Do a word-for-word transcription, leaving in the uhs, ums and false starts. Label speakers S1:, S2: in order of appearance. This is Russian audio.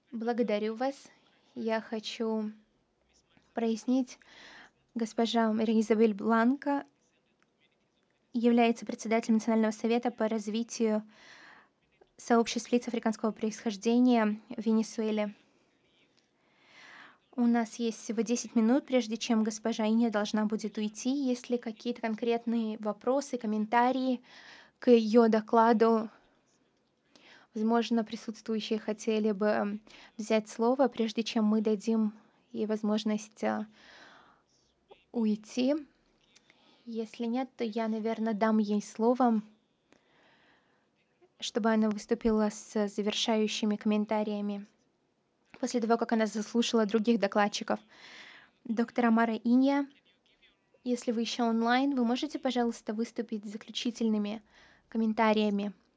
S1: Благодарю вас. Я хочу прояснить, госпожа Мария Изабель Бланко является председателем Национального совета по развитию сообществ лиц африканского происхождения в Венесуэле. У нас есть всего десять минут, прежде чем госпожа Иня должна будет уйти. Есть ли какие-то конкретные вопросы, комментарии к ее докладу? Возможно, присутствующие хотели бы м, взять слово, прежде чем мы дадим ей возможность а, уйти. Если нет, то я, наверное, дам ей слово, чтобы она выступила с завершающими комментариями после того, как она заслушала других докладчиков. Доктор Амара Инья, если вы еще онлайн, вы можете, пожалуйста, выступить с заключительными комментариями